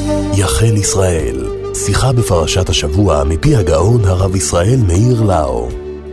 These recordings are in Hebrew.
יחל ישראל, שיחה בפרשת השבוע מפי הגאון הרב ישראל מאיר לאו.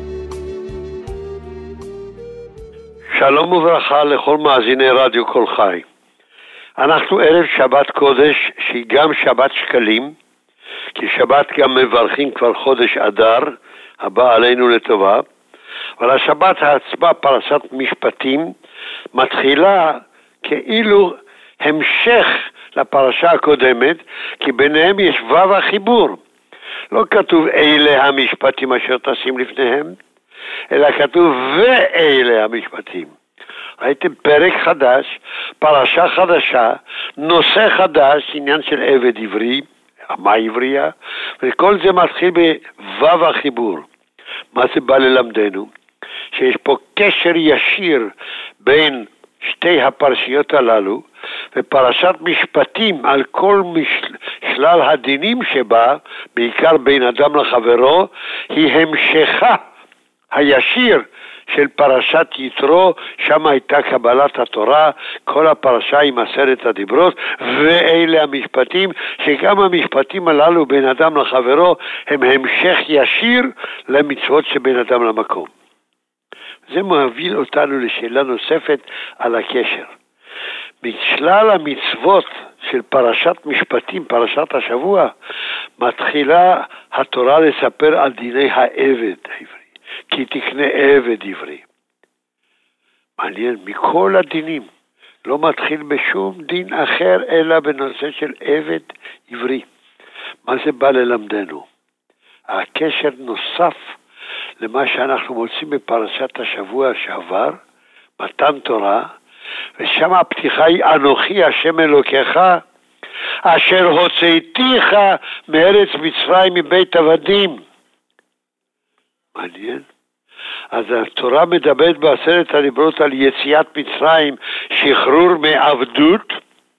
שלום וברכה לכל מאזיני רדיו כל חי. אנחנו ערב שבת קודש שהיא גם שבת שקלים, כי שבת גם מברכים כבר חודש אדר הבא עלינו לטובה, אבל השבת העצמה פרשת משפטים מתחילה כאילו המשך לפרשה הקודמת, כי ביניהם יש וו החיבור. לא כתוב אלה המשפטים אשר תשים לפניהם, אלא כתוב ואלה המשפטים. ראיתם פרק חדש, פרשה חדשה, נושא חדש, עניין של עבד עברי, מה עברייה, וכל זה מתחיל בוו החיבור. מה זה בא ללמדנו? שיש פה קשר ישיר בין שתי הפרשיות הללו, ופרשת משפטים על כל שלל הדינים שבה, בעיקר בין אדם לחברו, היא המשכה הישיר של פרשת יתרו, שם הייתה קבלת התורה, כל הפרשה עם 10 הדיברות, ואלה המשפטים, שגם המשפטים הללו בין אדם לחברו, הם המשך ישיר למצוות שבין אדם למקום. זה מוביל אותנו לשאלה נוספת על הקשר. משלל המצוות של פרשת משפטים, פרשת השבוע, מתחילה התורה לספר על דיני העבד העברי. כי תקנה עבד עברי. מעניין, מכל הדינים לא מתחיל בשום דין אחר אלא בנושא של עבד עברי. מה זה בא ללמדנו? הקשר נוסף למה שאנחנו מוצאים בפרשת השבוע שעבר, מתן תורה, ושם הפתיחה היא אנוכי השם אלוקיך, אשר הוצאתיך מארץ מצרים מבית עבדים. מעניין. אז התורה מדברת ב10 הדיברות על יציאת מצרים, שחרור מעבדות,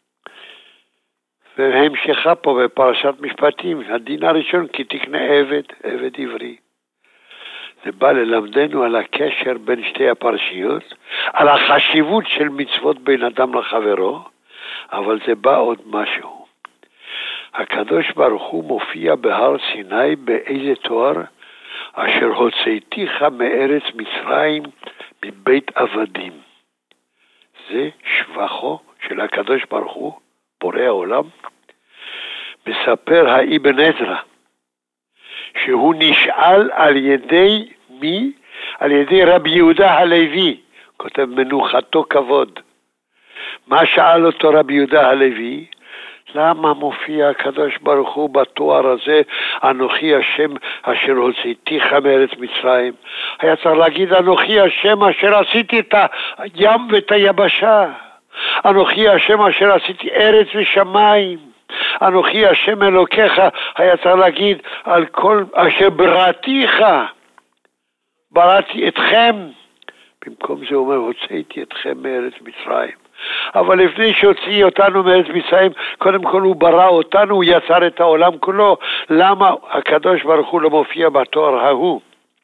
והמשכה פה בפרשת משפטים, הדין הראשון, כי תקנה עבד עברי. זה בא ללמדנו על הקשר בין שתי הפרשיות, על החשיבות של מצוות בין אדם לחברו, אבל זה בא עוד משהו. הקדוש ברוך הוא מופיע בהר סיני באיזה תואר? אשר הוצאתיך מארץ מצרים מבית עבדים. זה שבחו של הקדוש ברוך הוא, בורא העולם. מספר האבן עזרא, שהוא נשאל על ידי מי? על ידי רבי יהודה הלוי, כותב מנוחתו כבוד. מה שאל אותו רבי יהודה הלוי? למה מופיע הקדוש ברוך הוא בתואר הזה, אנוכי השם אשר הוצאתיך מארץ מצרים? היה צריך להגיד אנוכי השם אשר עשיתי את הים ואת היבשה, אנוכי השם אשר עשיתי ארץ ושמיים, אנוכי השם אלוקיך. היה צריך להגיד על כל אשר בראתיך, בראתי אתכם. במקום זה אומר הוצאתי אתכם מארץ מצרים. אבל לפני שהוציא אותנו מארץ מצרים, קודם כל הוא ברא אותנו, הוא יצר את העולם כולו. למה הקדוש ברוך הוא לא מופיע בתואר ההוא?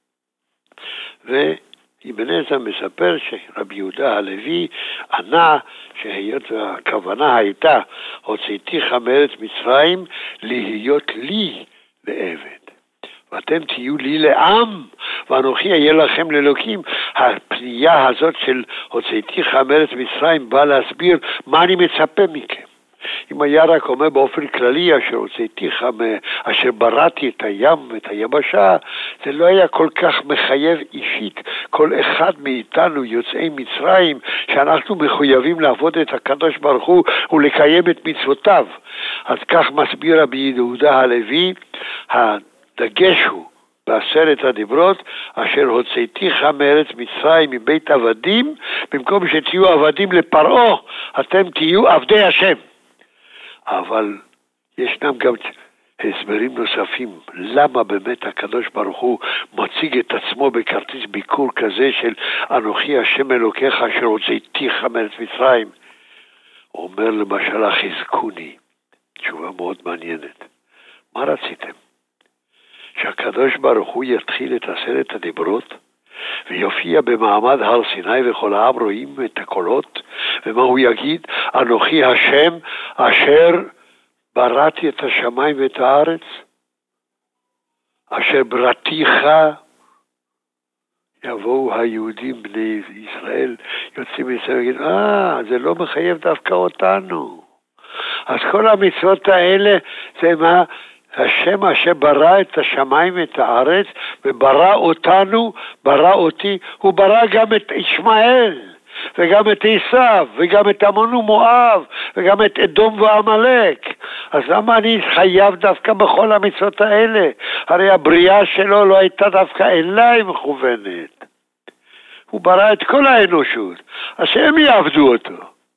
ואבן עזרא מספר שרבי יהודה הלוי ענה שהיות הכוונה הייתה הוצאתיך מארץ מצרים להיות לי לעבד, ואתם תהיו לי לעם, ואנוכי אהיה לכם לאלוקים. הפנייה הזאת של הוצאתיך מארץ מצרים באה להסביר מה אני מצפה מכם. אם היה רק אומר באופן כללי אשר הוצאתיך, אשר בראתי את הים ואת היבשה, זה לא היה כל כך מחייב אישית כל אחד מאיתנו יוצאי מצרים, שאנחנו מחויבים לעבוד את הקדוש ברוך הוא ולקיים את מצוותיו. אז כך מסביר רבי יהודה הלוי, הדגש הוא ב10 הדיברות, אשר הוצאתיך מארץ מצרים מבית עבדים, במקום שתהיו עבדים לפרעה, אתם תהיו עבדי השם. אבל ישנם גם הסברים נוספים, למה באמת הקדוש ברוך הוא מציג את עצמו בכרטיס ביקור כזה של אנוכי השם אלוקיך אשר הוצאתיך מארץ מצרים. הוא אומר למשל, חזקוני, תשובה מאוד מעניינת. מה רציתם? שהקדוש ברוך הוא יתחיל את 10 הדיברות ויופיע במעמד הר סיני וכל העם רואים את הקולות, ומה הוא יגיד? אנוכי השם אשר בראתי את השמיים ואת הארץ, אשר בראתיך, יבואו היהודים בני ישראל, יוצאים מישראל ויגידו, זה לא מחייב דווקא אותנו. אז כל המצוות האלה זה מה? השם אשר ברא את השמיים ואת הארץ, וברא אותנו, ברא אותי, הוא ברא גם את ישמעאל, וגם את עשיו, וגם את עמון ומואב, וגם את אדום ועמלק. אז למה אני חייב דווקא בכל המצוות האלה? הרי הבריאה שלו לא הייתה דווקא אליי מכוונת. הוא ברא את כל האנושות, אז שהם יעבדו אותו.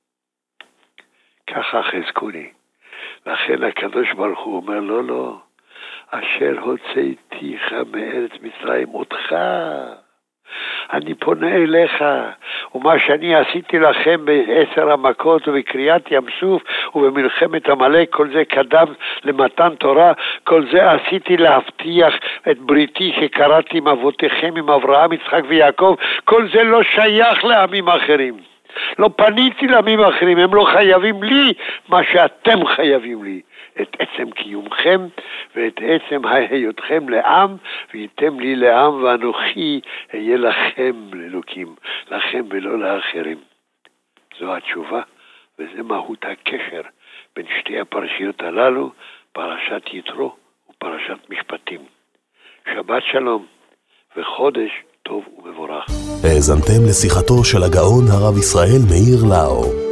ככה חזקוני. לכן הקדוש ברוך הוא אומר, לא, אשר הוצאתיך מארץ מצרים אותך. אני פונה אליך, ומה שאני עשיתי לכם ב10 המכות ובקריאת ים סוף ובמלחמת עמלק, כל זה קדם למתן תורה, כל זה עשיתי להבטיח את בריתי שקראתי עם אבותיכם, עם אברהם, יצחק ויעקב. כל זה לא שייך לעמים אחרים. לא פניתי לעמים אחרים, הם לא חייבים לי מה שאתם חייבים לי, את עצם קיומכם ואת עצם היותכם לעם, וייתם לי לעם ואנוכי אהיה לכם לאלוקים, לכם ולא לאחרים. זו התשובה, וזה מהות הקשר בין שתי הפרשיות הללו, פרשת יתרו ופרשת משפטים. שבת שלום וחודש טוב ומבורך. האזנתם לשיחתו של הגאון הרב ישראל מאיר לאו.